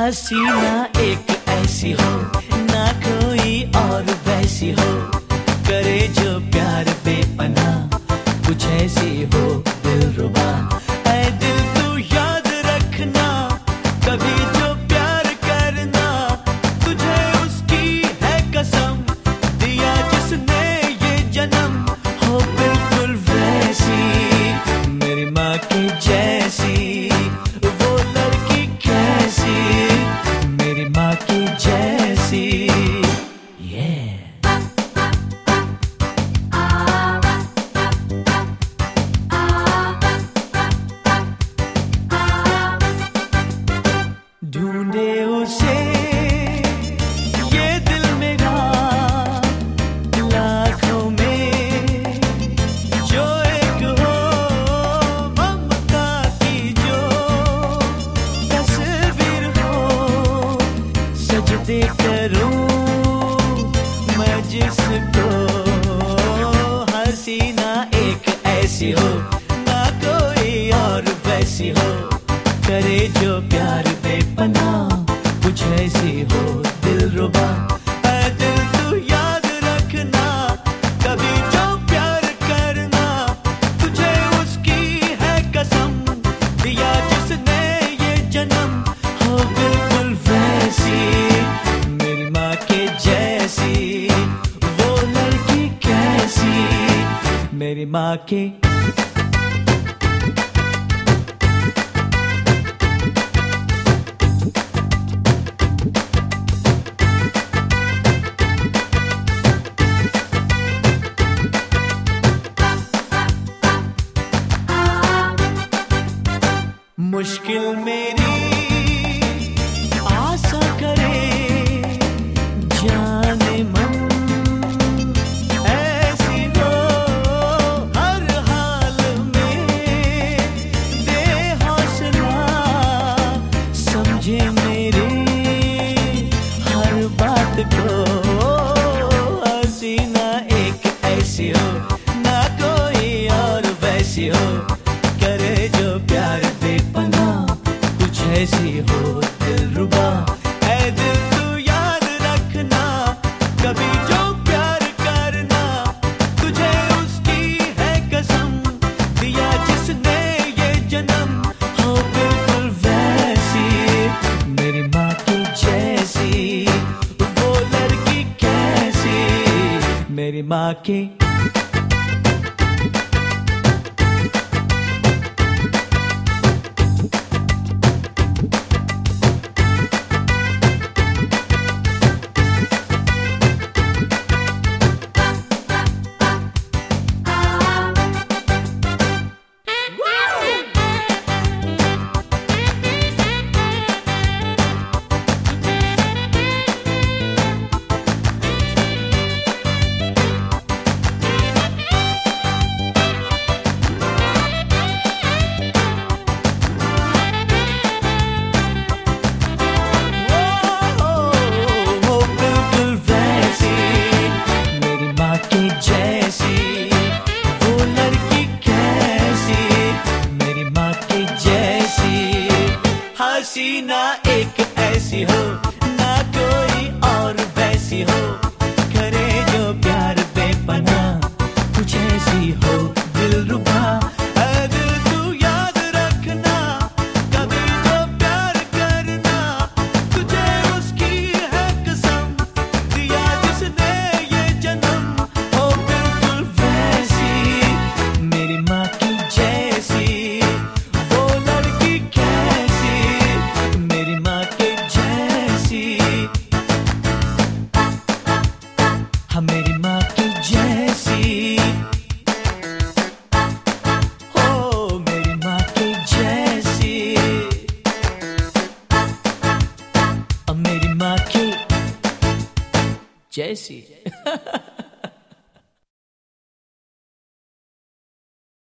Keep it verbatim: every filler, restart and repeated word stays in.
हसीना एक ऐसी हो ना कोई और वैसी हो, करे जो प्यार बेपनाह कुछ ऐसी हो दिलरुबा। ऐ दिल तू याद रखना कभी जो प्यार करना, तुझे उसकी है कसम दिया जिसने ये जन्म। हो बिल्कुल वैसी मेरी माँ की जैसी, वो लड़की कैसी मेरी माँ की जैसी। ढूंढे उसे ये दिल मेरा लाखों में, जो एक हो ममता की जो तस्वीर हो। सजदे करूं मैं जिसको, हसीना एक ऐसी हो ना कोई और वैसी हो, करे जो प्यार बेपनाह कुछ ऐसी हो दिलरुबा। ऐ दिल तू याद रखना कभी जो प्यार करना, तुझे उसकी है कसम दिया जिसने ये जन्म। हो बिल्कुल वैसी मेरी माँ के जैसी, वो लड़की कैसी मेरी माँ के। मुश्किल मेरी आशा करे जाने मन, ऐसी हो हर हाल में दे हौसला, समझे मेरी हर बात को। हसीना एक ऐसी हो ना कोई और वैसी हो, करे जो प्यार बेपनाह कुछ ऐसी हो दिलरुबा। ऐ दिल तू याद रखना कभी जो प्यार करना, तुझे उसकी है कसम दिया जिसने ये जन्म। हो बिल्कुल वैसी मेरी माँ की जैसी, वो लड़की कैसी मेरी माँ की। हसीना एक ऐसी हो ना कोई और वैसी हो, करे जो प्यार बेपनाह कुछ ऐसी हो दिलरुबा। ऐ दिल तू याद रखना कभी जो प्यार करना, तुझे उसकी है कसम दिया जिसने ये जन्म। हो बिल्कुल वैसी मेरी माँ की जैसी, वो लड़की कैसी मेरी माँ के जैसी। हाँ मेरी माँ की जैसी, हो मेरी माँ की जैसी, मेरी माँ की जैसी।